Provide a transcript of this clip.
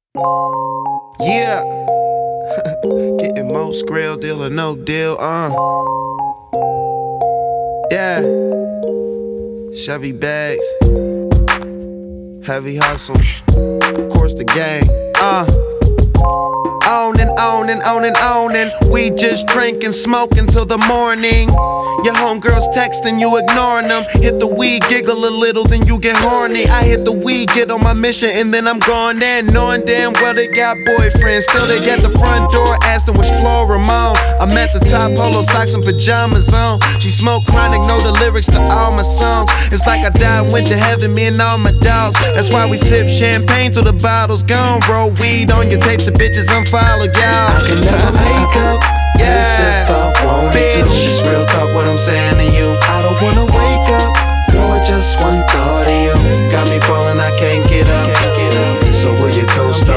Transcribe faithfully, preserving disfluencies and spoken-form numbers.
Yeah. Getting most grill deal or no deal, uh. Yeah. Chevy bags. Heavy hustle. Of course, the gang, uh. On and on and on and on and we just drink and smoke until the morning. Your homegirls texting, you ignoring them. Hit the weed, giggle a little, then you get horny. I hit the weed, get on my mission, and then I'm gone in. Knowing damn well they got boyfriends. Still they get the front door, asked them which floor I'm on. I'm at the top, polo socks and pajamas on. She smoke chronic, know the lyrics to all my songs. It's like I died, went to heaven, me and all my dogs. That's why we sip champagne till the bottle's gone. Roll weed on your tapes, the bitches unfollow y'all. I can never make up Yeah. this if I wanted Bitch. to. It's real talk what I'm saying to you. I don't wanna wake up, girl, I just one thought of you. Got me falling, I can't get up. So will you co-star?